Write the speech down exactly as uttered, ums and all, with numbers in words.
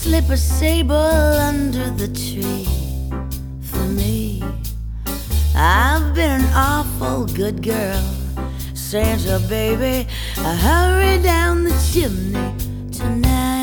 slip a sable under the tree for me. I've been an awful good girl, Santa baby, hurry down the chimney tonight.